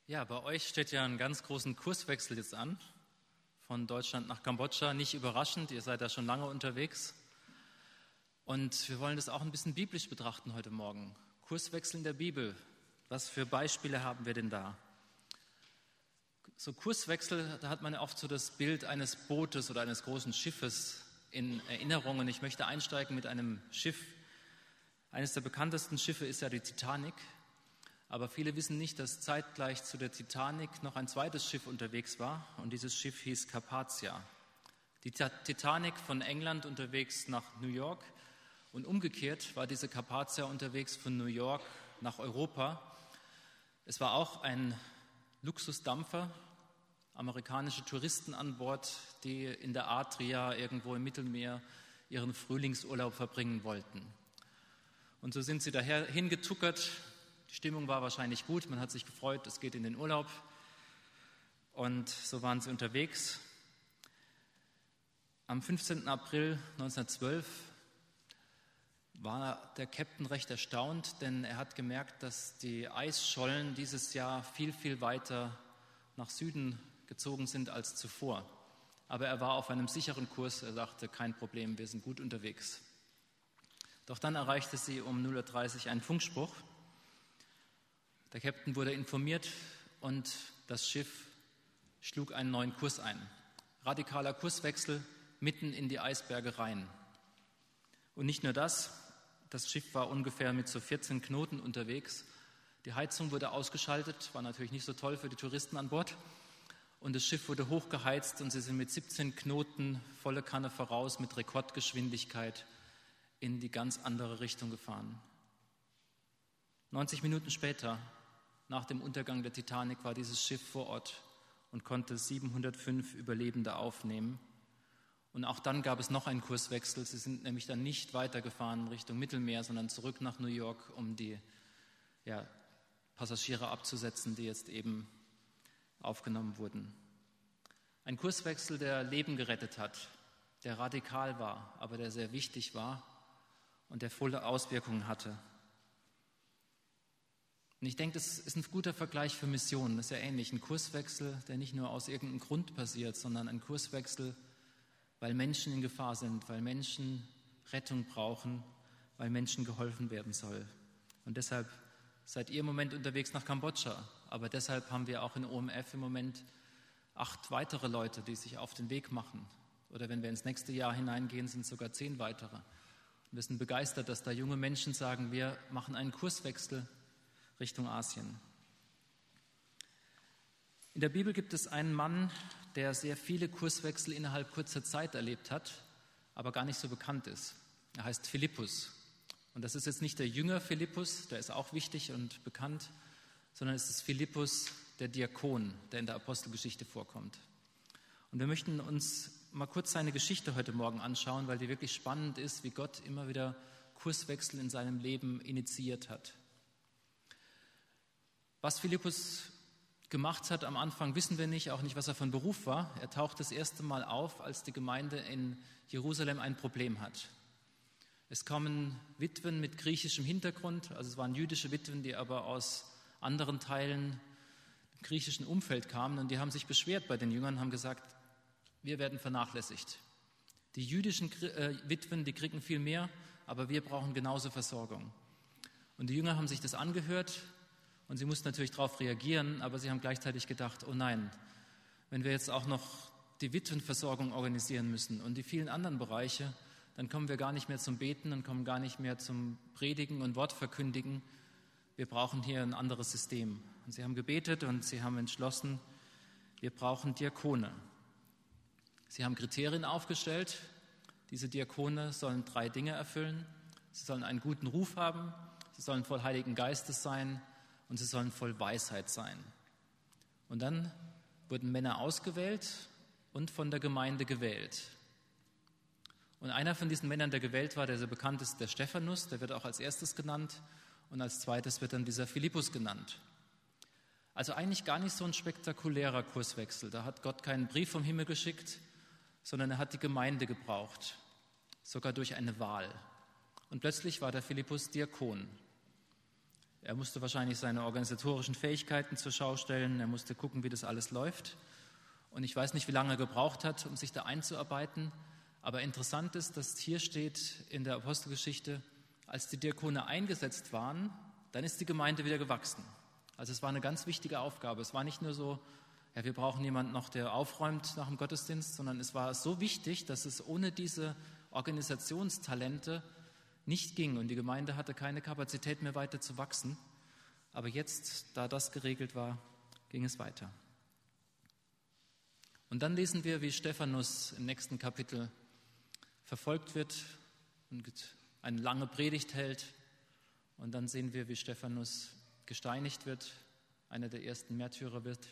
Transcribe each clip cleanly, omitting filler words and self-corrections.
Ja, bei euch steht ja einen ganz großen Kurswechsel jetzt an, von Deutschland nach Kambodscha. Nicht überraschend, ihr seid da schon lange unterwegs. Und wir wollen das auch ein bisschen biblisch betrachten heute Morgen. Kurswechsel in der Bibel, was für Beispiele haben wir denn da? So Kurswechsel, da hat man ja oft so das Bild eines Bootes oder eines großen Schiffes in Erinnerung. Und ich möchte einsteigen mit einem Schiff. Eines der bekanntesten Schiffe ist ja die Titanic. Aber viele wissen nicht, dass zeitgleich zu der Titanic noch ein zweites Schiff unterwegs war. Und dieses Schiff hieß Carpathia. Die Titanic von England unterwegs nach New York. Und umgekehrt war diese Carpathia unterwegs von New York nach Europa. Es war auch ein Luxusdampfer, amerikanische Touristen an Bord, die in der Adria irgendwo im Mittelmeer ihren Frühlingsurlaub verbringen wollten. Und so sind sie daher hingetuckert. Die Stimmung war wahrscheinlich gut, man hat sich gefreut, es geht in den Urlaub. Und so waren sie unterwegs. Am 15. April 1912 war der Captain recht erstaunt, denn er hat gemerkt, dass die Eisschollen dieses Jahr viel, viel weiter nach Süden gezogen sind als zuvor. Aber er war auf einem sicheren Kurs, er sagte, kein Problem, wir sind gut unterwegs. Doch dann erreichte sie um 0:30 Uhr einen Funkspruch. Der Captain wurde informiert und das Schiff schlug einen neuen Kurs ein. Radikaler Kurswechsel mitten in die Eisberge rein. Und nicht nur das Schiff war ungefähr mit so 14 Knoten unterwegs. Die Heizung wurde ausgeschaltet, war natürlich nicht so toll für die Touristen an Bord. Und das Schiff wurde hochgeheizt und sie sind mit 17 Knoten volle Kanne voraus mit Rekordgeschwindigkeit in die ganz andere Richtung gefahren. 90 Minuten später, nach dem Untergang der Titanic, war dieses Schiff vor Ort und konnte 705 Überlebende aufnehmen. Und auch dann gab es noch einen Kurswechsel. Sie sind nämlich dann nicht weitergefahren Richtung Mittelmeer, sondern zurück nach New York, um die Passagiere abzusetzen, die jetzt eben aufgenommen wurden. Ein Kurswechsel, der Leben gerettet hat, der radikal war, aber der sehr wichtig war und der volle Auswirkungen hatte. Und ich denke, das ist ein guter Vergleich für Missionen. Das ist ja ähnlich. Ein Kurswechsel, der nicht nur aus irgendeinem Grund passiert, sondern ein Kurswechsel, weil Menschen in Gefahr sind, weil Menschen Rettung brauchen, weil Menschen geholfen werden soll. Und deshalb seid ihr im Moment unterwegs nach Kambodscha. Aber deshalb haben wir auch in OMF im Moment 8 weitere Leute, die sich auf den Weg machen. Oder wenn wir ins nächste Jahr hineingehen, sind es sogar 10 weitere. Und wir sind begeistert, dass da junge Menschen sagen, wir machen einen Kurswechsel Richtung Asien. In der Bibel gibt es einen Mann, der sehr viele Kurswechsel innerhalb kurzer Zeit erlebt hat, aber gar nicht so bekannt ist. Er heißt Philippus. Und das ist jetzt nicht der Jünger Philippus, der ist auch wichtig und bekannt, sondern es ist Philippus, der Diakon, der in der Apostelgeschichte vorkommt. Und wir möchten uns mal kurz seine Geschichte heute Morgen anschauen, weil die wirklich spannend ist, wie Gott immer wieder Kurswechsel in seinem Leben initiiert hat. Was Philippus gemacht hat am Anfang, wissen wir nicht, auch nicht, was er von Beruf war. Er taucht das erste Mal auf, als die Gemeinde in Jerusalem ein Problem hat. Es kommen Witwen mit griechischem Hintergrund, also es waren jüdische Witwen, die aber aus anderen Teilen im griechischen Umfeld kamen und die haben sich beschwert bei den Jüngern, haben gesagt, wir werden vernachlässigt. Die jüdischen Witwen, die kriegen viel mehr, aber wir brauchen genauso Versorgung. Und die Jünger haben sich das angehört. Und sie mussten natürlich darauf reagieren, aber sie haben gleichzeitig gedacht, oh nein, wenn wir jetzt auch noch die Witwenversorgung organisieren müssen und die vielen anderen Bereiche, dann kommen wir gar nicht mehr zum Beten und kommen gar nicht mehr zum Predigen und Wortverkündigen. Wir brauchen hier ein anderes System. Und sie haben gebetet und sie haben entschlossen, wir brauchen Diakone. Sie haben Kriterien aufgestellt. Diese Diakone sollen 3 Dinge erfüllen. Sie sollen einen guten Ruf haben, sie sollen voll Heiligen Geistes sein, und sie sollen voll Weisheit sein. Und dann wurden Männer ausgewählt und von der Gemeinde gewählt. Und einer von diesen Männern, der gewählt war, der sehr bekannt ist, der Stephanus, der wird auch als erstes genannt. Und als zweites wird dann dieser Philippus genannt. Also eigentlich gar nicht so ein spektakulärer Kurswechsel. Da hat Gott keinen Brief vom Himmel geschickt, sondern er hat die Gemeinde gebraucht, sogar durch eine Wahl. Und plötzlich war der Philippus Diakon. Er musste wahrscheinlich seine organisatorischen Fähigkeiten zur Schau stellen. Er musste gucken, wie das alles läuft. Und ich weiß nicht, wie lange er gebraucht hat, um sich da einzuarbeiten. Aber interessant ist, dass hier steht in der Apostelgeschichte, als die Diakone eingesetzt waren, dann ist die Gemeinde wieder gewachsen. Also es war eine ganz wichtige Aufgabe. Es war nicht nur so, ja, wir brauchen jemanden noch, der aufräumt nach dem Gottesdienst, sondern es war so wichtig, dass es ohne diese Organisationstalente nicht ging. Und die Gemeinde hatte keine Kapazität mehr weiter zu wachsen. Aber jetzt, da das geregelt war, ging es weiter. Und dann lesen wir, wie Stephanus im nächsten Kapitel verfolgt wird und eine lange Predigt hält. Und dann sehen wir, wie Stephanus gesteinigt wird, einer der ersten Märtyrer wird.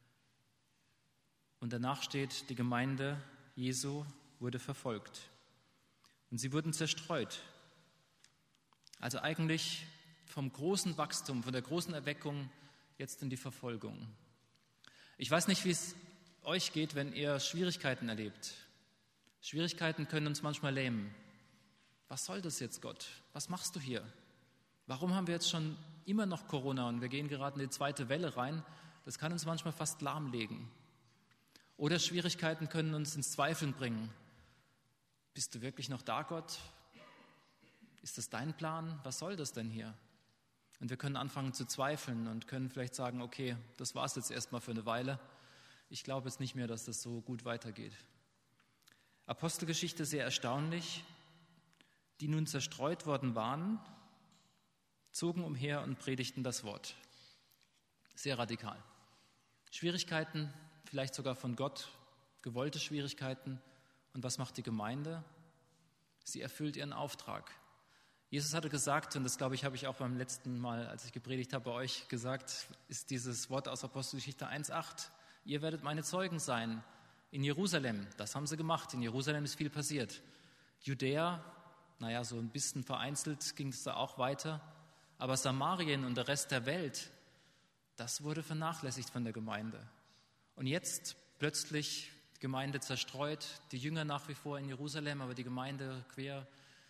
Und danach steht, die Gemeinde Jesu wurde verfolgt. Und sie wurden zerstreut. Also eigentlich vom großen Wachstum, von der großen Erweckung jetzt in die Verfolgung. Ich weiß nicht, wie es euch geht, wenn ihr Schwierigkeiten erlebt. Schwierigkeiten können uns manchmal lähmen. Was soll das jetzt, Gott? Was machst du hier? Warum haben wir jetzt schon immer noch Corona und wir gehen gerade in die zweite Welle rein? Das kann uns manchmal fast lahmlegen. Oder Schwierigkeiten können uns ins Zweifeln bringen. Bist du wirklich noch da, Gott? Ist das dein Plan? Was soll das denn hier? Und wir können anfangen zu zweifeln und können vielleicht sagen, okay, das war es jetzt erstmal für eine Weile. Ich glaube jetzt nicht mehr, dass das so gut weitergeht. Apostelgeschichte sehr erstaunlich. Die nun zerstreut worden waren, zogen umher und predigten das Wort. Sehr radikal. Schwierigkeiten, vielleicht sogar von Gott gewollte Schwierigkeiten. Und was macht die Gemeinde? Sie erfüllt ihren Auftrag. Jesus hatte gesagt, und das glaube ich, habe ich auch beim letzten Mal, als ich gepredigt habe, bei euch gesagt, ist dieses Wort aus Apostelgeschichte 1,8. Ihr werdet meine Zeugen sein in Jerusalem. Das haben sie gemacht. In Jerusalem ist viel passiert. Judäa, naja, so ein bisschen vereinzelt ging es da auch weiter. Aber Samarien und der Rest der Welt, das wurde vernachlässigt von der Gemeinde. Und jetzt plötzlich die Gemeinde zerstreut, die Jünger nach wie vor in Jerusalem, aber die Gemeinde quer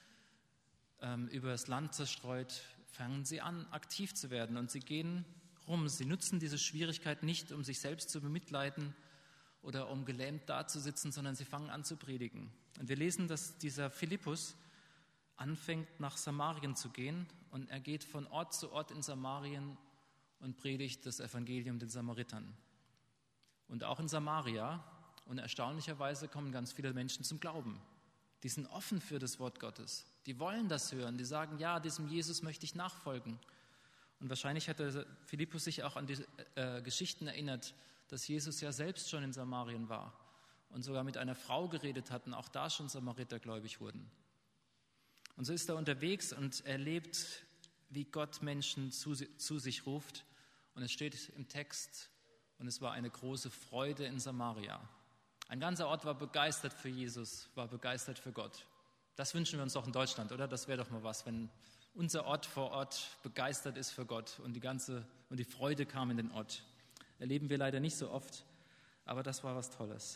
über das Land zerstreut, fangen sie an, aktiv zu werden. Und sie gehen rum. Sie nutzen diese Schwierigkeit nicht, um sich selbst zu bemitleiden oder um gelähmt dazusitzen, sondern sie fangen an zu predigen. Und wir lesen, dass dieser Philippus anfängt, nach Samarien zu gehen. Und er geht von Ort zu Ort in Samarien und predigt das Evangelium den Samaritern. Und auch in Samaria. Und erstaunlicherweise kommen ganz viele Menschen zum Glauben. Die sind offen für das Wort Gottes. Die wollen das hören. Die sagen, ja, diesem Jesus möchte ich nachfolgen. Und wahrscheinlich hat der Philippus sich auch an die Geschichten erinnert, dass Jesus ja selbst schon in Samarien war und sogar mit einer Frau geredet hat und auch da schon Samariter gläubig wurden. Und so ist er unterwegs und erlebt, wie Gott Menschen zu sich ruft. Und es steht im Text, und es war eine große Freude in Samaria. Ein ganzer Ort war begeistert für Jesus, war begeistert für Gott. Das wünschen wir uns doch in Deutschland, oder? Das wäre doch mal was, wenn unser Ort vor Ort begeistert ist für Gott und die Freude kam in den Ort. Erleben wir leider nicht so oft, aber das war was Tolles.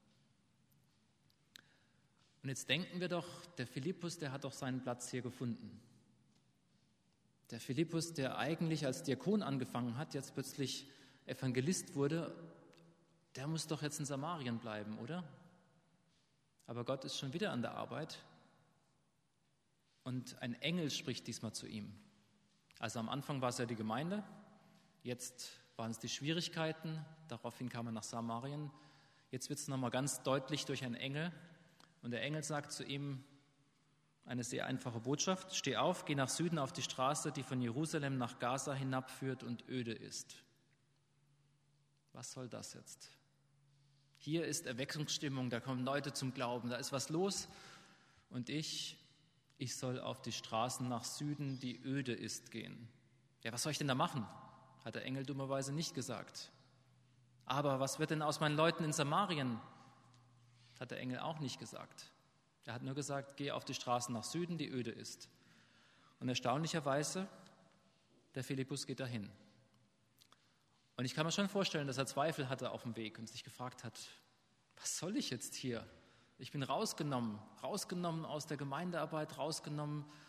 Und jetzt denken wir doch, der Philippus, der hat doch seinen Platz hier gefunden. Der Philippus, der eigentlich als Diakon angefangen hat, jetzt plötzlich Evangelist wurde, der muss doch jetzt in Samarien bleiben, oder? Aber Gott ist schon wieder an der Arbeit und ein Engel spricht diesmal zu ihm. Also am Anfang war es ja die Gemeinde, jetzt waren es die Schwierigkeiten, daraufhin kam er nach Samarien. Jetzt wird es nochmal ganz deutlich durch einen Engel und der Engel sagt zu ihm eine sehr einfache Botschaft: Steh auf, geh nach Süden auf die Straße, die von Jerusalem nach Gaza hinabführt und öde ist. Was soll das jetzt? Hier ist Erweckungsstimmung, da kommen Leute zum Glauben, da ist was los und ich soll auf die Straßen nach Süden, die öde ist, gehen. Ja, was soll ich denn da machen? Hat der Engel dummerweise nicht gesagt. Aber was wird denn aus meinen Leuten in Samarien? Hat der Engel auch nicht gesagt. Er hat nur gesagt, geh auf die Straßen nach Süden, die öde ist. Und erstaunlicherweise, der Philippus geht dahin. Und ich kann mir schon vorstellen, dass er Zweifel hatte auf dem Weg und sich gefragt hat, was soll ich jetzt hier? Ich bin rausgenommen aus der Gemeindearbeit, rausgenommen.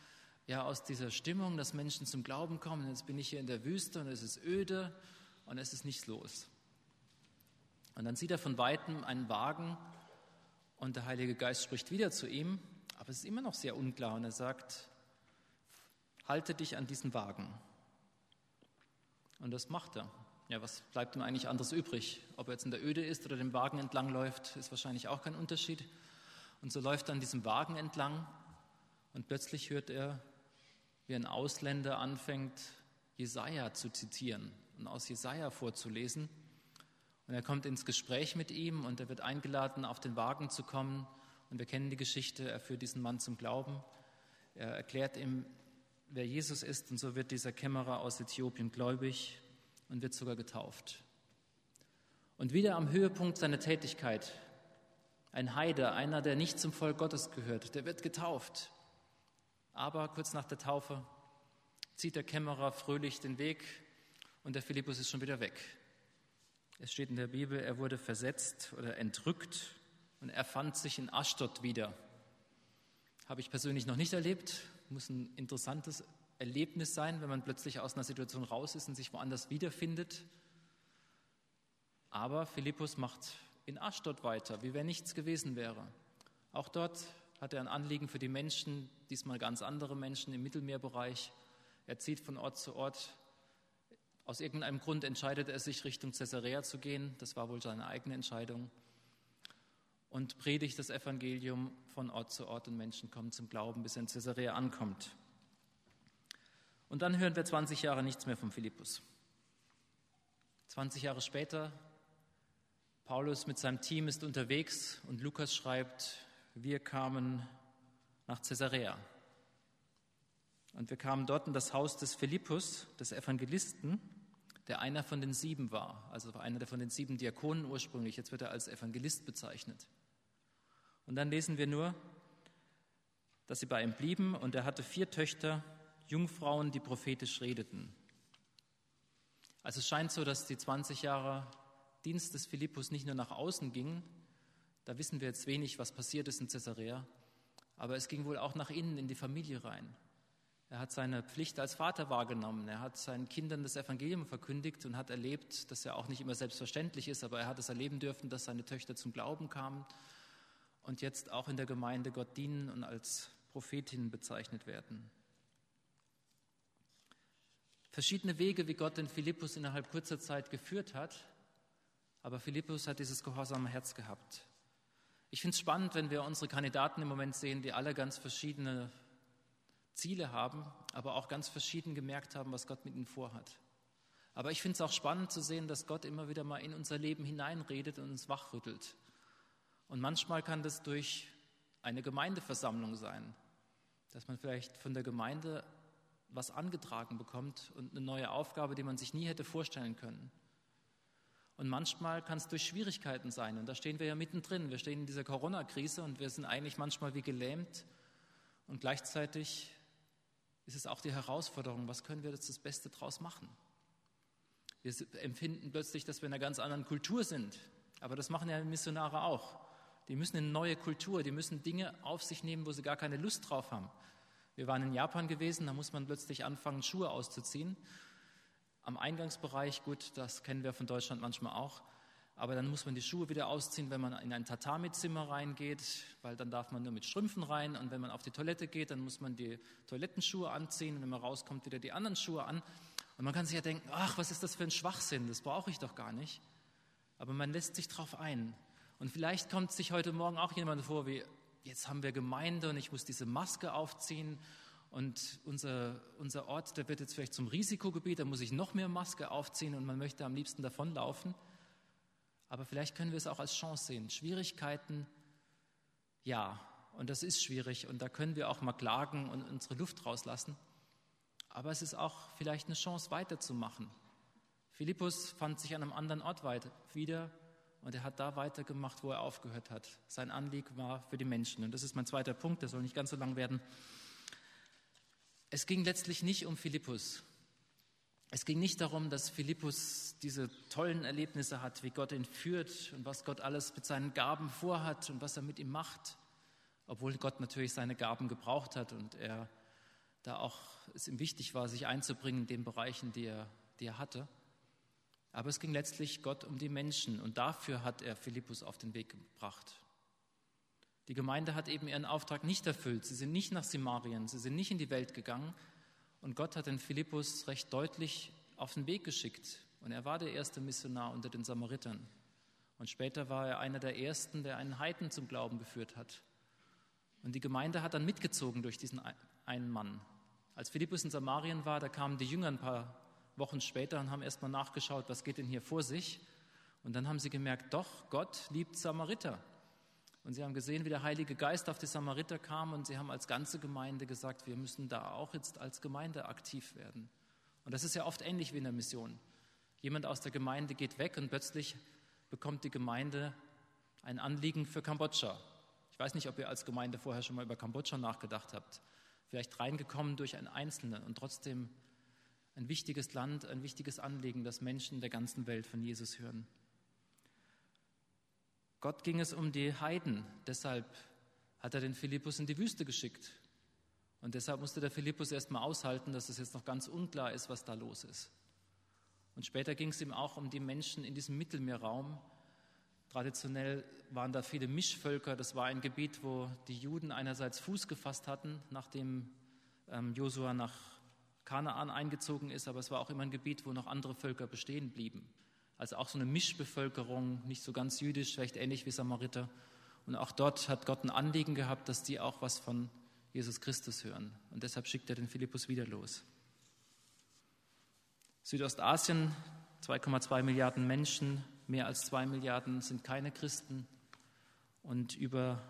aus dieser Stimmung, dass Menschen zum Glauben kommen. Jetzt bin ich hier in der Wüste und es ist öde und es ist nichts los. Und dann sieht er von Weitem einen Wagen und der Heilige Geist spricht wieder zu ihm, aber es ist immer noch sehr unklar und er sagt, halte dich an diesen Wagen. Und das macht er. Ja, was bleibt ihm eigentlich anderes übrig? Ob er jetzt in der Öde ist oder dem Wagen entlang läuft, ist wahrscheinlich auch kein Unterschied. Und so läuft er an diesem Wagen entlang und plötzlich hört er, wie ein Ausländer anfängt, Jesaja zu zitieren und aus Jesaja vorzulesen. Und er kommt ins Gespräch mit ihm und er wird eingeladen, auf den Wagen zu kommen. Und wir kennen die Geschichte, er führt diesen Mann zum Glauben. Er erklärt ihm, wer Jesus ist und so wird dieser Kämmerer aus Äthiopien gläubig und wird sogar getauft. Und wieder am Höhepunkt seiner Tätigkeit, ein Heide, einer, der nicht zum Volk Gottes gehört, der wird getauft. Aber kurz nach der Taufe zieht der Kämmerer fröhlich den Weg und der Philippus ist schon wieder weg. Es steht in der Bibel, er wurde versetzt oder entrückt und er fand sich in Aschdod wieder. Habe ich persönlich noch nicht erlebt. Muss ein interessantes Erlebnis sein, wenn man plötzlich aus einer Situation raus ist und sich woanders wiederfindet. Aber Philippus macht in Aschdod weiter, wie wenn nichts gewesen wäre. Auch dort hat er ein Anliegen für die Menschen, diesmal ganz andere Menschen im Mittelmeerbereich. Er zieht von Ort zu Ort. Aus irgendeinem Grund entscheidet er sich, Richtung Caesarea zu gehen. Das war wohl seine eigene Entscheidung. Und predigt das Evangelium von Ort zu Ort und Menschen kommen zum Glauben, bis er in Caesarea ankommt. Und dann hören wir 20 Jahre nichts mehr von Philippus. 20 Jahre später, Paulus mit seinem Team ist unterwegs und Lukas schreibt, wir kamen nach Caesarea. Und wir kamen dort in das Haus des Philippus, des Evangelisten, der einer von den 7 war, also einer von den 7 Diakonen ursprünglich. Jetzt wird er als Evangelist bezeichnet. Und dann lesen wir nur, dass sie bei ihm blieben und er hatte 4 Töchter, Jungfrauen, die prophetisch redeten. Also es scheint so, dass die 20 Jahre Dienst des Philippus nicht nur nach außen ging, da wissen wir jetzt wenig, was passiert ist in Caesarea, aber es ging wohl auch nach innen in die Familie rein. Er hat seine Pflicht als Vater wahrgenommen, er hat seinen Kindern das Evangelium verkündigt und hat erlebt, dass ja auch nicht immer selbstverständlich ist, aber er hat es erleben dürfen, dass seine Töchter zum Glauben kamen und jetzt auch in der Gemeinde Gott dienen und als Prophetinnen bezeichnet werden. Verschiedene Wege, wie Gott den Philippus innerhalb kurzer Zeit geführt hat, aber Philippus hat dieses gehorsame Herz gehabt. Ich finde es spannend, wenn wir unsere Kandidaten im Moment sehen, die alle ganz verschiedene Ziele haben, aber auch ganz verschieden gemerkt haben, was Gott mit ihnen vorhat. Aber ich finde es auch spannend zu sehen, dass Gott immer wieder mal in unser Leben hineinredet und uns wachrüttelt. Und manchmal kann das durch eine Gemeindeversammlung sein, dass man vielleicht von der Gemeinde was angetragen bekommt und eine neue Aufgabe, die man sich nie hätte vorstellen können. Und manchmal kann es durch Schwierigkeiten sein. Und da stehen wir ja mittendrin. Wir stehen in dieser Corona-Krise und wir sind eigentlich manchmal wie gelähmt. Und gleichzeitig ist es auch die Herausforderung, was können wir jetzt das Beste draus machen? Wir empfinden plötzlich, dass wir in einer ganz anderen Kultur sind. Aber das machen ja Missionare auch. Die müssen in eine neue Kultur, die müssen Dinge auf sich nehmen, wo sie gar keine Lust drauf haben. Wir waren in Japan gewesen, da muss man plötzlich anfangen, Schuhe auszuziehen. Am Eingangsbereich, gut, das kennen wir von Deutschland manchmal auch, aber dann muss man die Schuhe wieder ausziehen, wenn man in ein Tatami-Zimmer reingeht, weil dann darf man nur mit Strümpfen rein und wenn man auf die Toilette geht, dann muss man die Toilettenschuhe anziehen und wenn man rauskommt, wieder die anderen Schuhe an. Und man kann sich ja denken, ach, was ist das für ein Schwachsinn, das brauche ich doch gar nicht. Aber man lässt sich drauf ein. Und vielleicht kommt sich heute Morgen auch jemand vor, wie, jetzt haben wir Gemeinde und ich muss diese Maske aufziehen und unser Ort, der wird jetzt vielleicht zum Risikogebiet, da muss ich noch mehr Maske aufziehen und man möchte am liebsten davonlaufen. Aber vielleicht können wir es auch als Chance sehen. Schwierigkeiten, ja, und das ist schwierig und da können wir auch mal klagen und unsere Luft rauslassen. Aber es ist auch vielleicht eine Chance, weiterzumachen. Philippus fand sich an einem anderen Ort wieder und er hat da weitergemacht, wo er aufgehört hat. Sein Anliegen war für die Menschen. Und das ist mein zweiter Punkt, der soll nicht ganz so lang werden. Es ging letztlich nicht um Philippus. Es ging nicht darum, dass Philippus diese tollen Erlebnisse hat, wie Gott ihn führt und was Gott alles mit seinen Gaben vorhat und was er mit ihm macht. Obwohl Gott natürlich seine Gaben gebraucht hat und er da auch es ihm wichtig war, sich einzubringen in den Bereichen, die er hatte. Aber es ging letztlich Gott um die Menschen und dafür hat er Philippus auf den Weg gebracht. Die Gemeinde hat eben ihren Auftrag nicht erfüllt. Sie sind nicht nach Samarien, sie sind nicht in die Welt gegangen und Gott hat den Philippus recht deutlich auf den Weg geschickt. Und er war der erste Missionar unter den Samaritern. Und später war er einer der ersten, der einen Heiden zum Glauben geführt hat. Und die Gemeinde hat dann mitgezogen durch diesen einen Mann. Als Philippus in Samarien war, da kamen die Jünger ein paar Wochen später und haben erst mal nachgeschaut, was geht denn hier vor sich. Und dann haben sie gemerkt, doch, Gott liebt Samariter. Und sie haben gesehen, wie der Heilige Geist auf die Samariter kam und sie haben als ganze Gemeinde gesagt, wir müssen da auch jetzt als Gemeinde aktiv werden. Und das ist ja oft ähnlich wie in der Mission. Jemand aus der Gemeinde geht weg und plötzlich bekommt die Gemeinde ein Anliegen für Kambodscha. Ich weiß nicht, ob ihr als Gemeinde vorher schon mal über Kambodscha nachgedacht habt. Vielleicht reingekommen durch einen Einzelnen und trotzdem ein wichtiges Land, ein wichtiges Anliegen, dass Menschen der ganzen Welt von Jesus hören. Gott ging es um die Heiden, deshalb hat er den Philippus in die Wüste geschickt. Und deshalb musste der Philippus erst mal aushalten, dass es jetzt noch ganz unklar ist, was da los ist. Und später ging es ihm auch um die Menschen in diesem Mittelmeerraum. Traditionell waren da viele Mischvölker. Das war ein Gebiet, wo die Juden einerseits Fuß gefasst hatten, nachdem Josua nach Kanaan eingezogen ist, aber es war auch immer ein Gebiet, wo noch andere Völker bestehen blieben. Also auch so eine Mischbevölkerung, nicht so ganz jüdisch, vielleicht ähnlich wie Samariter. Und auch dort hat Gott ein Anliegen gehabt, dass die auch was von Jesus Christus hören. Und deshalb schickt er den Philippus wieder los. Südostasien, 2,2 Milliarden Menschen, mehr als 2 Milliarden sind keine Christen und über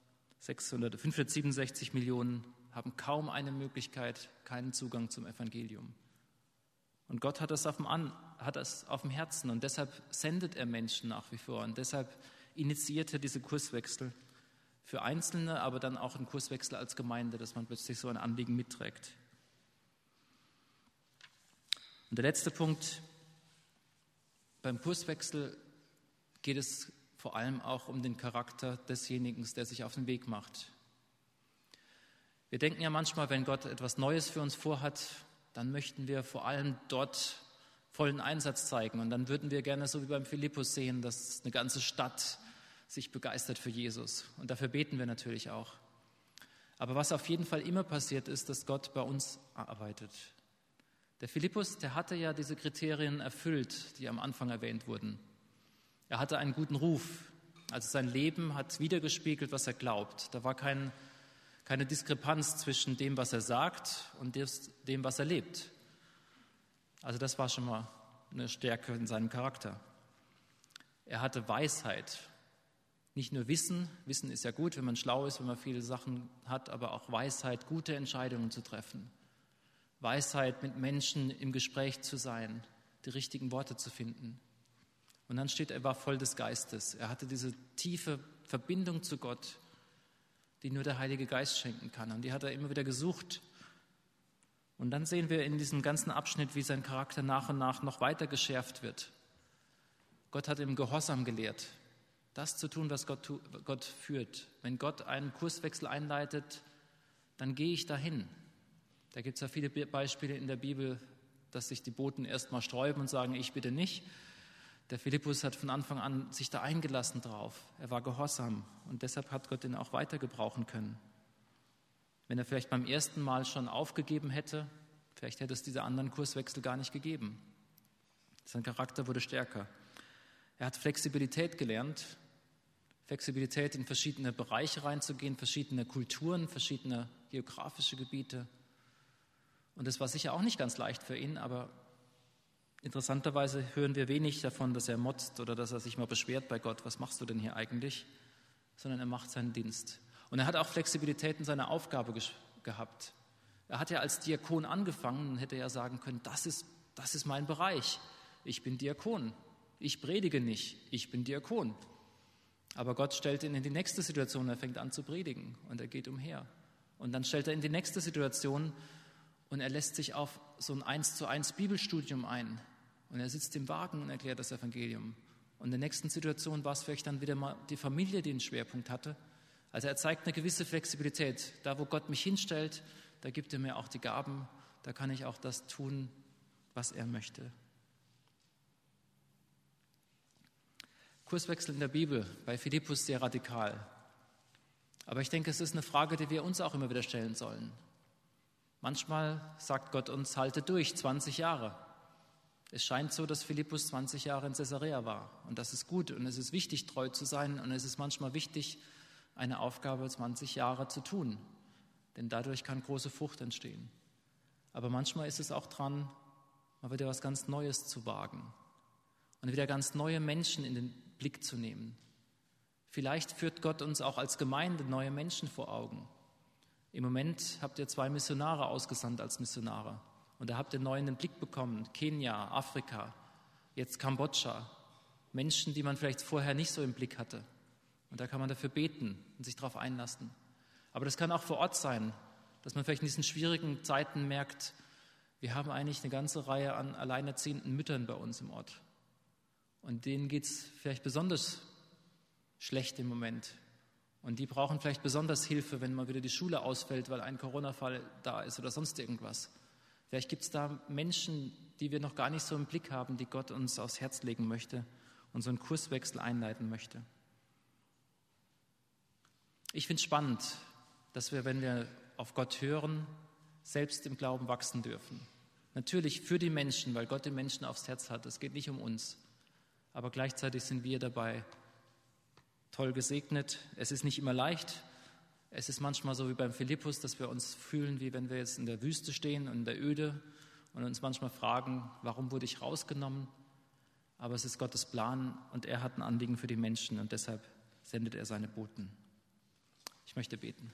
567 Millionen haben kaum eine Möglichkeit, keinen Zugang zum Evangelium. Und Gott hat das auf dem Herzen und deshalb sendet er Menschen nach wie vor und deshalb initiiert er diese Kurswechsel für Einzelne, aber dann auch einen Kurswechsel als Gemeinde, dass man plötzlich so ein Anliegen mitträgt. Und der letzte Punkt, beim Kurswechsel geht es vor allem auch um den Charakter desjenigen, der sich auf den Weg macht. Wir denken ja manchmal, wenn Gott etwas Neues für uns vorhat, dann möchten wir vor allem dort vollen Einsatz zeigen. Und dann würden wir gerne, so wie beim Philippus, sehen, dass eine ganze Stadt sich begeistert für Jesus. Und dafür beten wir natürlich auch. Aber was auf jeden Fall immer passiert ist, dass Gott bei uns arbeitet. Der Philippus, der hatte ja diese Kriterien erfüllt, die am Anfang erwähnt wurden. Er hatte einen guten Ruf. Also sein Leben hat widergespiegelt, was er glaubt. Da war keine Diskrepanz zwischen dem, was er sagt und dem, was er lebt. Also das war schon mal eine Stärke in seinem Charakter. Er hatte Weisheit. Nicht nur Wissen ist ja gut, wenn man schlau ist, wenn man viele Sachen hat, aber auch Weisheit, gute Entscheidungen zu treffen. Weisheit, mit Menschen im Gespräch zu sein, die richtigen Worte zu finden. Und dann steht, er war voll des Geistes. Er hatte diese tiefe Verbindung zu Gott, die nur der Heilige Geist schenken kann. Und die hat er immer wieder gesucht. Und dann sehen wir in diesem ganzen Abschnitt, wie sein Charakter nach und nach noch weiter geschärft wird. Gott hat ihm Gehorsam gelehrt, das zu tun, was Gott führt. Wenn Gott einen Kurswechsel einleitet, dann gehe ich dahin. Da gibt es ja viele Beispiele in der Bibel, dass sich die Boten erst mal sträuben und sagen, ich bitte nicht. Der Philippus hat von Anfang an sich da eingelassen drauf. Er war gehorsam und deshalb hat Gott ihn auch weiter gebrauchen können. Wenn er vielleicht beim ersten Mal schon aufgegeben hätte, vielleicht hätte es diese anderen Kurswechsel gar nicht gegeben. Sein Charakter wurde stärker. Er hat Flexibilität gelernt, Flexibilität in verschiedene Bereiche reinzugehen, verschiedene Kulturen, verschiedene geografische Gebiete. Und das war sicher auch nicht ganz leicht für ihn, aber interessanterweise hören wir wenig davon, dass er motzt oder dass er sich mal beschwert bei Gott, was machst du denn hier eigentlich? Sondern er macht seinen Dienst. Und er hat auch Flexibilität in seiner Aufgabe gehabt. Er hat ja als Diakon angefangen und hätte ja sagen können, das ist mein Bereich. Ich bin Diakon. Ich predige nicht, ich bin Diakon. Aber Gott stellt ihn in die nächste Situation, er fängt an zu predigen und er geht umher. Und dann stellt er in die nächste Situation und er lässt sich auf so ein 1:1 Bibelstudium ein. Und er sitzt im Wagen und erklärt das Evangelium. Und in der nächsten Situation war es vielleicht dann wieder mal die Familie, die einen Schwerpunkt hatte. Also er zeigt eine gewisse Flexibilität. Da, wo Gott mich hinstellt, da gibt er mir auch die Gaben, da kann ich auch das tun, was er möchte. Kurswechsel in der Bibel, bei Philippus sehr radikal. Aber ich denke, es ist eine Frage, die wir uns auch immer wieder stellen sollen. Manchmal sagt Gott uns, halte durch, 20 Jahre. Es scheint so, dass Philippus 20 Jahre in Caesarea war. Und das ist gut und es ist wichtig, treu zu sein. Und es ist manchmal wichtig, eine Aufgabe 20 Jahre zu tun. Denn dadurch kann große Frucht entstehen. Aber manchmal ist es auch dran, mal wieder was ganz Neues zu wagen. Und wieder ganz neue Menschen in den Blick zu nehmen. Vielleicht führt Gott uns auch als Gemeinde neue Menschen vor Augen. Im Moment habt ihr 2 Missionare ausgesandt als Missionare. Und da habt ihr neu in den Blick bekommen. Kenia, Afrika, jetzt Kambodscha. Menschen, die man vielleicht vorher nicht so im Blick hatte. Und da kann man dafür beten und sich darauf einlassen. Aber das kann auch vor Ort sein, dass man vielleicht in diesen schwierigen Zeiten merkt, wir haben eigentlich eine ganze Reihe an alleinerziehenden Müttern bei uns im Ort. Und denen geht es vielleicht besonders schlecht im Moment. Und die brauchen vielleicht besonders Hilfe, wenn mal wieder die Schule ausfällt, weil ein Corona-Fall da ist oder sonst irgendwas. Vielleicht gibt es da Menschen, die wir noch gar nicht so im Blick haben, die Gott uns aufs Herz legen möchte und so einen Kurswechsel einleiten möchte. Ich finde es spannend, dass wir, wenn wir auf Gott hören, selbst im Glauben wachsen dürfen. Natürlich für die Menschen, weil Gott die Menschen aufs Herz hat. Es geht nicht um uns. Aber gleichzeitig sind wir dabei toll gesegnet. Es ist nicht immer leicht. Es ist manchmal so wie beim Philippus, dass wir uns fühlen, wie wenn wir jetzt in der Wüste stehen und in der Öde und uns manchmal fragen, warum wurde ich rausgenommen? Aber es ist Gottes Plan und er hat ein Anliegen für die Menschen und deshalb sendet er seine Boten. Ich möchte beten.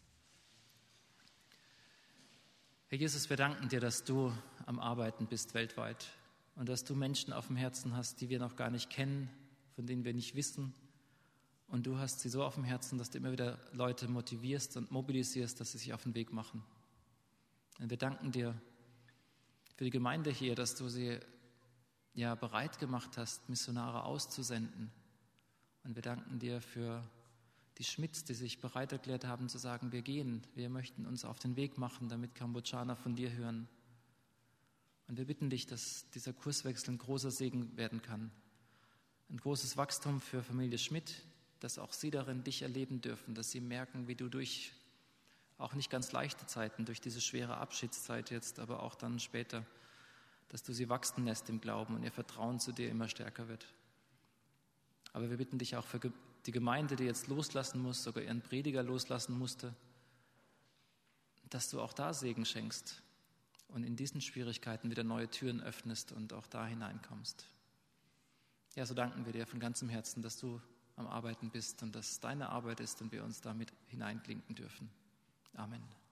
Herr Jesus, wir danken dir, dass du am Arbeiten bist weltweit und dass du Menschen auf dem Herzen hast, die wir noch gar nicht kennen, von denen wir nicht wissen. Und du hast sie so auf dem Herzen, dass du immer wieder Leute motivierst und mobilisierst, dass sie sich auf den Weg machen. Und wir danken dir für die Gemeinde hier, dass du sie ja bereit gemacht hast, Missionare auszusenden. Und wir danken dir für die Schmidts, die sich bereit erklärt haben zu sagen, wir gehen, wir möchten uns auf den Weg machen, damit Kambodschaner von dir hören. Und wir bitten dich, dass dieser Kurswechsel ein großer Segen werden kann. Ein großes Wachstum für Familie Schmidt, dass auch sie darin dich erleben dürfen, dass sie merken, wie du durch auch nicht ganz leichte Zeiten, durch diese schwere Abschiedszeit jetzt, aber auch dann später, dass du sie wachsen lässt im Glauben und ihr Vertrauen zu dir immer stärker wird. Aber wir bitten dich auch für die Gemeinde, die jetzt loslassen muss, sogar ihren Prediger loslassen musste, dass du auch da Segen schenkst und in diesen Schwierigkeiten wieder neue Türen öffnest und auch da hineinkommst. Ja, so danken wir dir von ganzem Herzen, dass du am Arbeiten bist und dass deine Arbeit ist und wir uns damit hineinklinken dürfen. Amen.